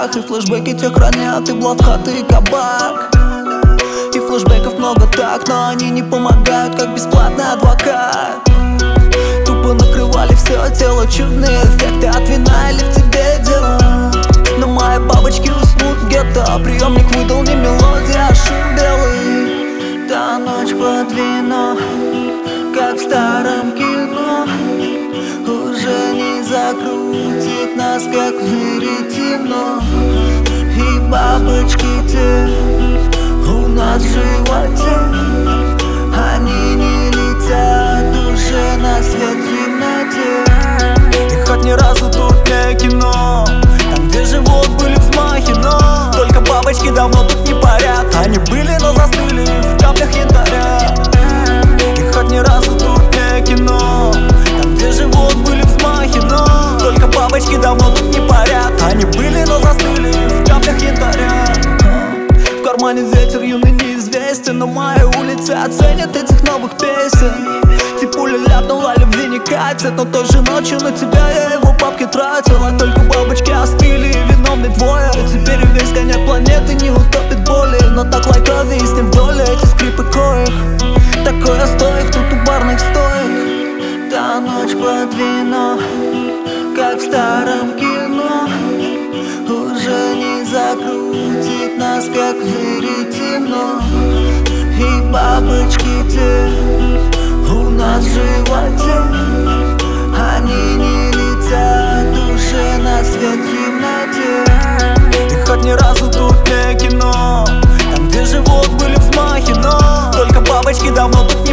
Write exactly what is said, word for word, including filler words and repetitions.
руках. И флешбеки те хранят и блатхат, и кабак. И флешбеков много так, но они не помогают, как бесплатный адвокат. Тупо накрывали все тело, чудные эффекты от вина или в тебе дело. Но мои бабочки уснут где-то, приемник выдал не мелодия, а шум белый. Та ночь под вино, как в старом кино, уже не закрутит нас, как в веретено. И бабочки те у нас в животе, они не летят уже на свет в темноте. И хоть ни разу тут не кино, там где живот были взмахи, но только бабочки давно тут не парят. Они были, но застыли в каплях янтаря. И хоть ни разу тут не кино, там где живот были взмахи, но только бабочки давно тут не парят. Они были, но застыли в каплях янтаря. В кармане ветер юный неизвестен, но мои улицы оценят этих новых песен. Типуля ляпнула, любви не катит, но той же ночью на тебя я его бабки тратил. А только бабочки остыли, и виновны двое. Теперь весь конец планеты не утопит боли, но так лайтовее и с ним в доле эти скрипы коек. Такое стоек тут у барных стоек. Та ночь под вино, как в старом кино, уже не закрутит нас, как в веретено. И бабочки те у нас в животе, они не летят уже на свет в темноте. И хоть ни разу тут не кино, там где живот были взмахи, но только бабочки давно тут не